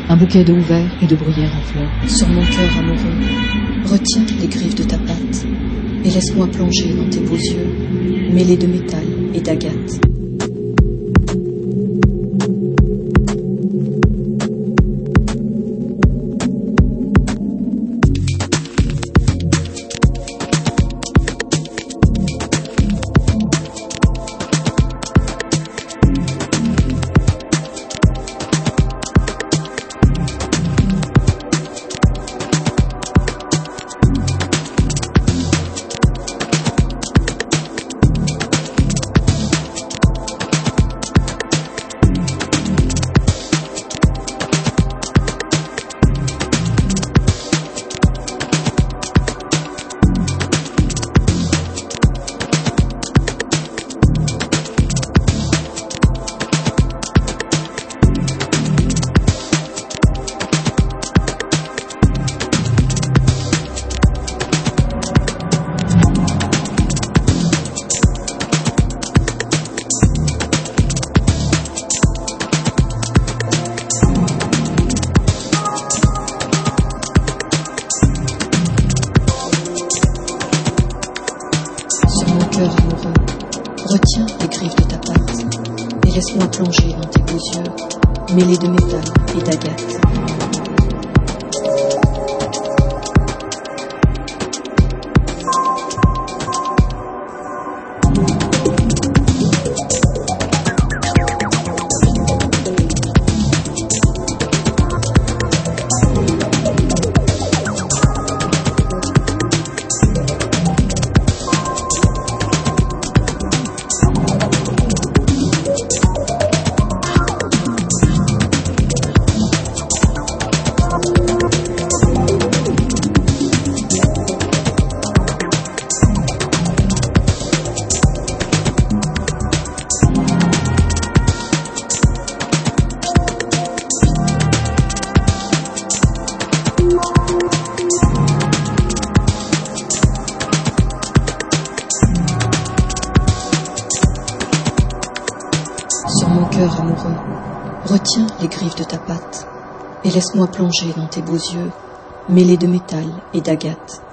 Un bouquet d'eau vert et de bruyère en fleurs. Sur mon cœur amoureux, retiens les griffes de ta patte et laisse-moi plonger dans tes beaux yeux, mêlés de métal et d'agate. Cœur amoureux, retiens les griffes de ta patte et laisse-moi plonger dans tes beaux yeux, mêlés de métal et d'agate. Sur mon cœur amoureux, retiens les griffes de ta patte et laisse-moi plonger dans tes beaux yeux, mêlés de métal et d'agate.